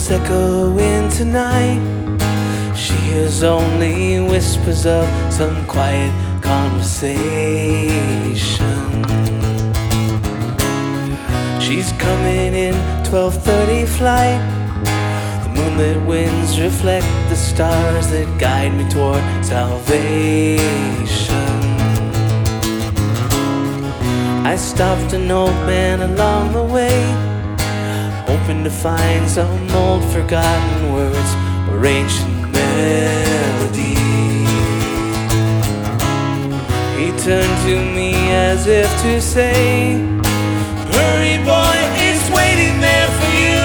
bells echoing tonight. She hears only whispers of some quiet conversation. She's coming in 12:30 flight. The moonlit winds reflect the stars that guide me toward salvation. I stopped an old man along the way, hoping to find some old forgotten words or ancient melody. He turned to me as if to say, "Hurry boy, it's waiting there for you.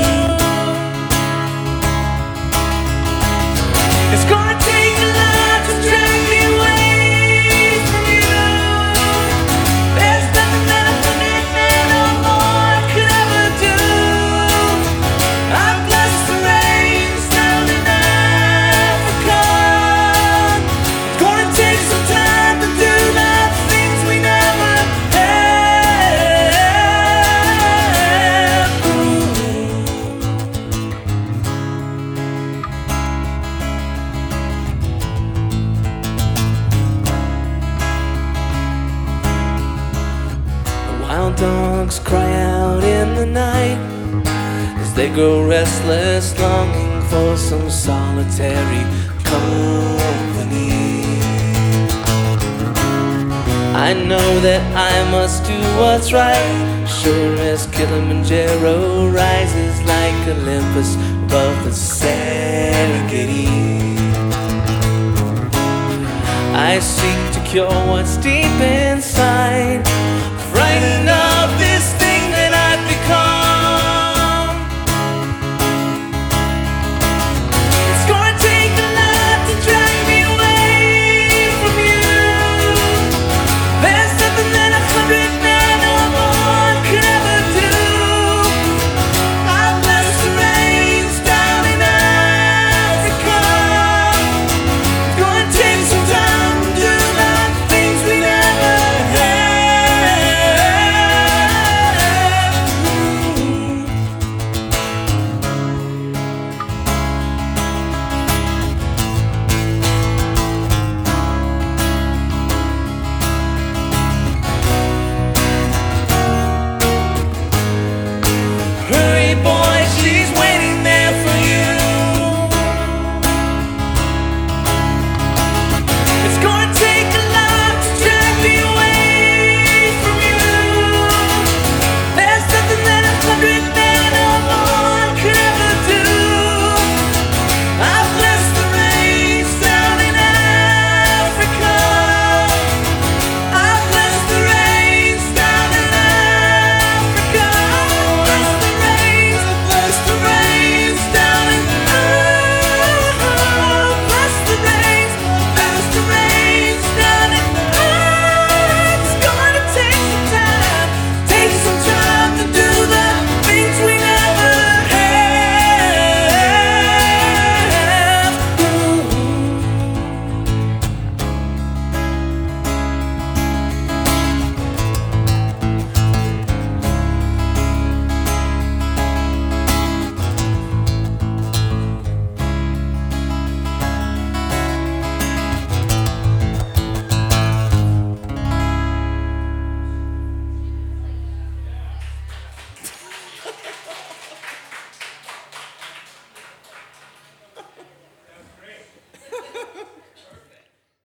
It's gonna take a lot to drag me away from you. There's nothing that a hundred men or more could ever do. I've blessed the rains down in Africa. It's gonna take some time to do the things we never had." Wild dogs cry out in the night as they grow restless, longing for some solitary company. I know that I must do what's right, sure as Kilimanjaro rises like Olympus above the Serengeti. I seek to cure what's deep inside, frightened of